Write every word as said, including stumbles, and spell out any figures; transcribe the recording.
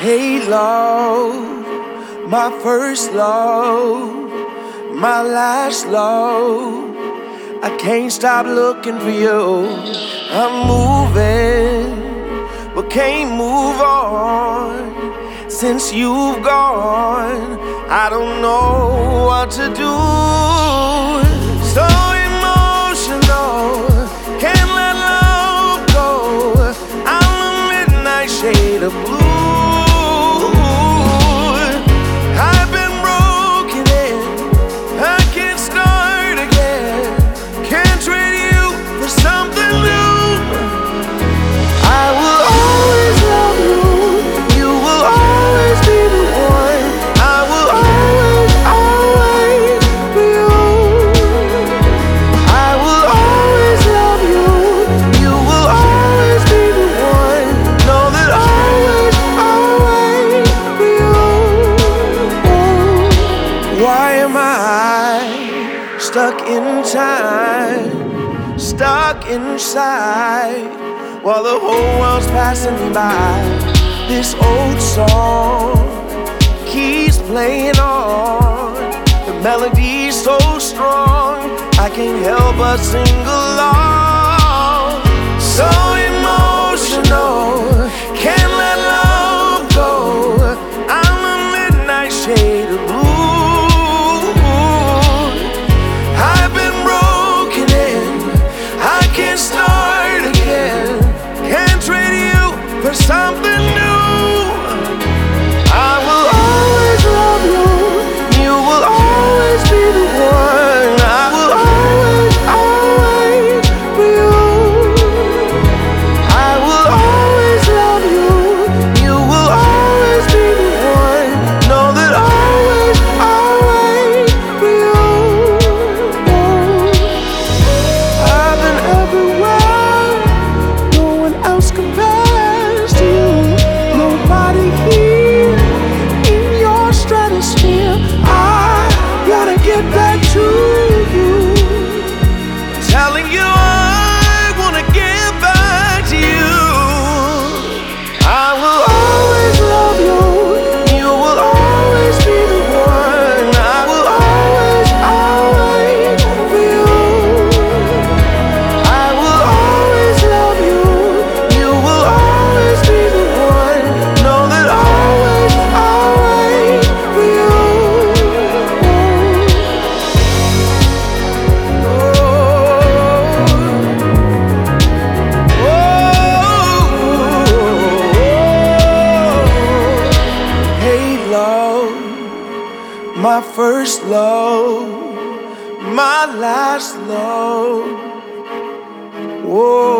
Hey, love, my first love, my last love. I can't stop looking for you. I'm moving, but can't move on. Since you've gone, I don't know what to do. So emotional, can't let love go. I'm a midnight shade of blue. I've been broken in, I can't start again. Can't trade you for something new. I will always love you. You will always be the one. I will always, always be you. I will always love you. You will always be the one. Know that always, always be you. Why am I stuck in time, stuck inside, while the whole world's passing me by? This old song keeps playing on. The melody's so strong, I can't help but sing along. So emotional, can't let love go. I'm a midnight shade of blue. I've been broken in, I can't start again. Can't trade you for something new. I will always love you. You will always be the one. I will always, always be you. I will always love you. You will always be the one. Know that always, always be you. I've been everywhere, no one else compares to you. Nobody here in your stratosphere. I gotta get back to you, telling you I wanna get back to you. I will always love you. You will always be the one. I will always, always be you. I will always love you. You will always be the one. Know that always, always be you. Hey, love, my first love, my last love. Whoa.